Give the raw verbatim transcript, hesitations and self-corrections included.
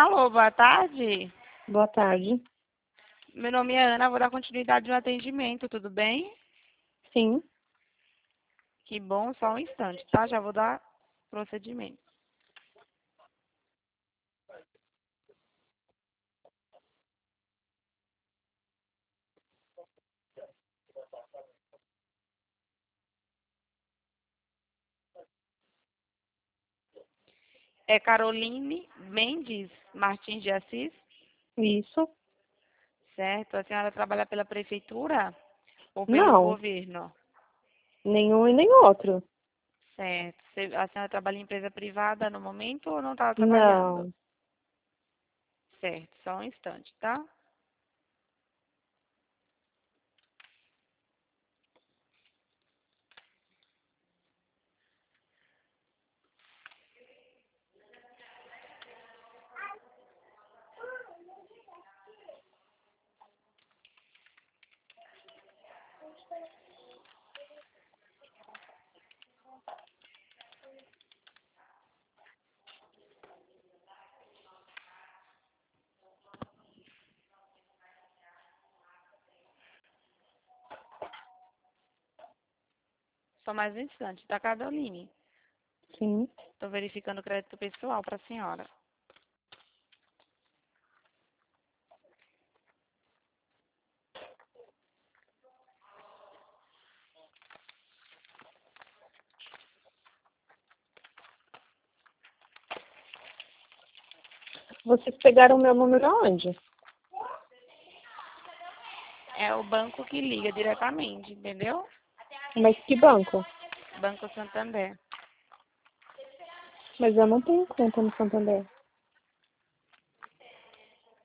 Alô, boa tarde. Boa tarde. Meu nome é Ana, vou dar continuidade no atendimento, tudo bem? Sim. Que bom, só um instante, tá? Já vou dar procedimento. É Caroline Mendes Martins de Assis, Isso? certo? A senhora trabalha pela prefeitura ou pelo Não. governo? Nenhum e nem outro. Certo. Você- A senhora trabalha em empresa privada no momento ou não está trabalhando? Não. Certo, só um instante, tá? Só mais um instante, tá, Caroline? Sim. Estou verificando o crédito pessoal para a senhora. Vocês pegaram meu número aonde? É o banco que liga diretamente, entendeu? Mas que banco? Banco Santander. Mas eu não tenho conta no Santander.